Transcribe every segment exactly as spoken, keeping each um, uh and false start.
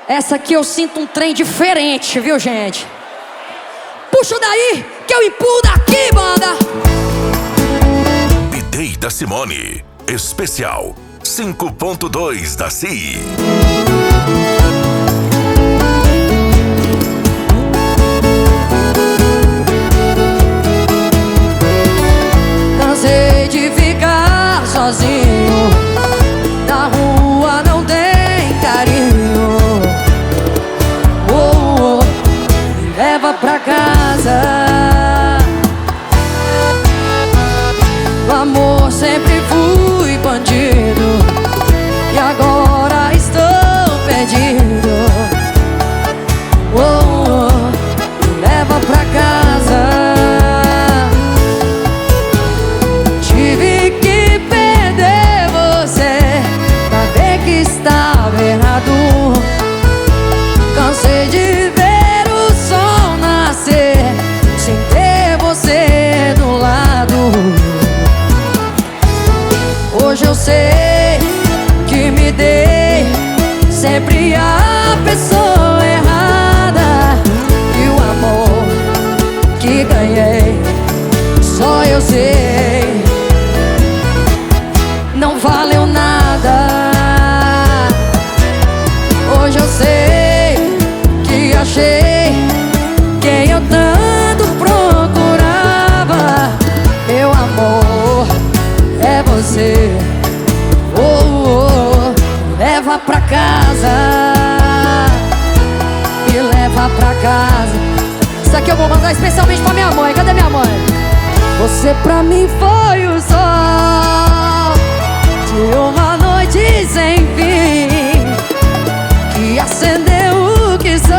Essa aqui eu sinto um trem diferente, viu, gente? Puxa daí, que eu empurro daqui, banda! B-Day da Simone, especial cinco ponto dois da C I. Cansei de ficar sozinho, na rua não tem carinho. Oh, oh, me leva pra casa. No amor sempre fui bandido e agora estou perdido. Oh, oh, me leva pra casa. Tive que perder você pra ver que estava errado. Cansei de ver o sol nascer sem ter você do lado. Hoje eu sei que me dei sempre a pessoa errada, e o amor que ganhei só eu sei não valeu nada. Hoje eu sei que achei quem eu tanto procurava. Meu amor é você. Oh, oh, me leva pra casa, me leva pra casa. Isso aqui eu vou mandar especialmente pra minha mãe. Cadê minha mãe? Você pra mim foi o sol de uma noite sem fim, que acendeu o que sou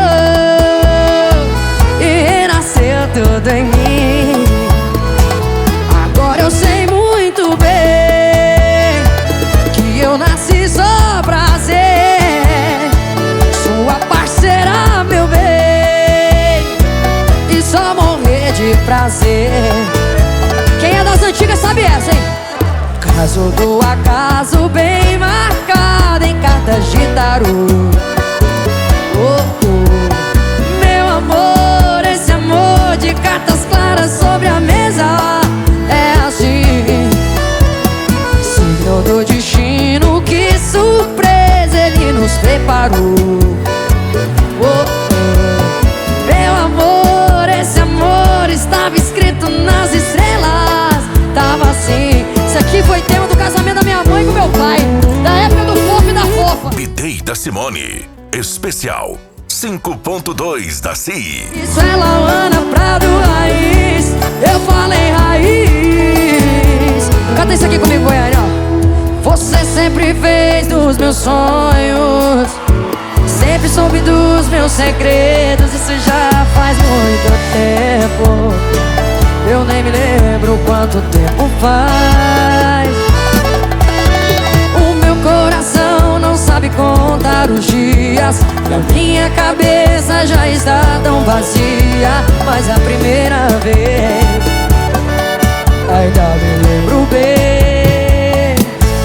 e renasceu tudo em mim. Agora eu sei muito bem que eu nasci só pra ser sua parceira, meu bem, e só morrer de prazer. Quem é das antigas sabe essa, hein? Caso do acaso bem marcado em cartas de tarô. Oh, oh, meu amor, esse amor de cartas claras sobre a mesa é assim, signo do destino, que surpresa ele nos preparou. Oh, oh, meu amor, esse amor estava escrito nas estrelas, tava assim. Isso aqui foi tema do casamento da minha mãe com meu pai, da época do fofo e da fofa. B-Day da Simone, especial cinco ponto dois da C I. Isso é Lauana Prado Raiz, eu falei raiz. Canta isso aqui comigo, Goiânia, ó. Você sempre fez dos meus sonhos, sempre soube dos meus segredos. Isso já faz muito tempo, eu nem me lembro quanto tempo faz. O meu coração não sabe contar os dias e a minha cabeça já está tão vazia. Mas a primeira vez ainda me lembro bem.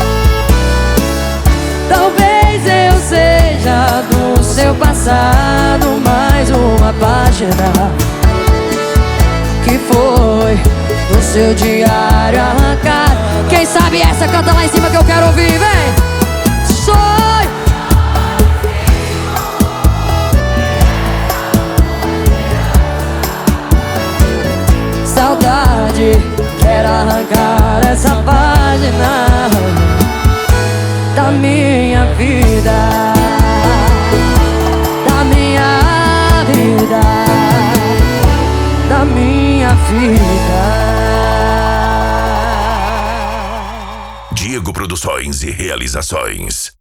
Talvez eu seja do seu passado mais uma página que foi do seu diário arrancar. Quem sabe essa canta lá em cima que eu quero ouvir, vem! Sonho! Saudade, quero arrancar essa página da minha vida, da minha vida, da minha vida. Diego Produções e Realizações.